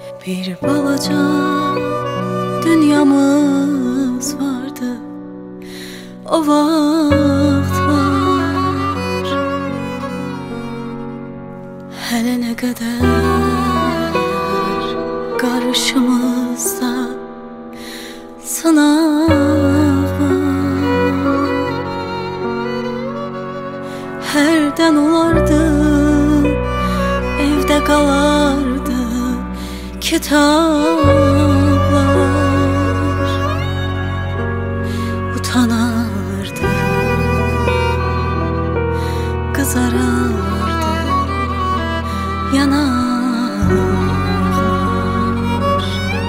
Bir balaca dünyamız vardı o vaxtlar. Hələ nə qədər qarşımızda sınaq var. Hərdən olardı, evdə qalardı kitablar. Utanardı, kızarardı yanaklar.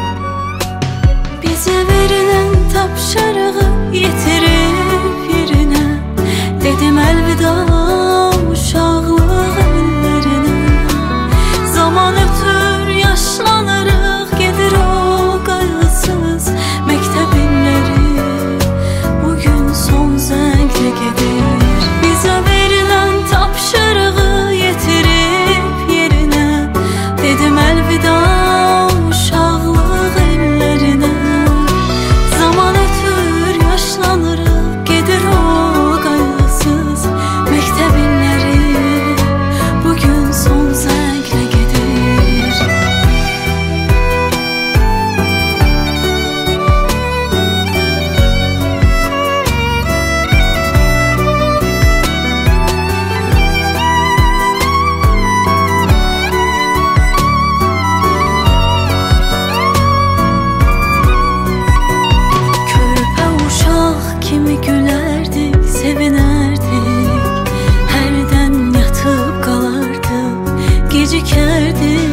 Bize verilen tapşırığı yetirip yerine, dedim elveda uşaqlıq ellerine. Zaman ötür yaşlanırıq, gedir o qayğısız məktəb illəri. Bugün son zənglə gedir. Bizə verilən tapşırığı yetirib yerinə, dedim əlvida uşaqlıq ellərinə. Zaman ötür yaşlanırıq, gedir o qayğısız məktəb illəri. Bugün son zənglə gedir. Körpə uşaq kimi gülərdik, sevinərdik. Hərdən yatıb qalardı, gecikərdik.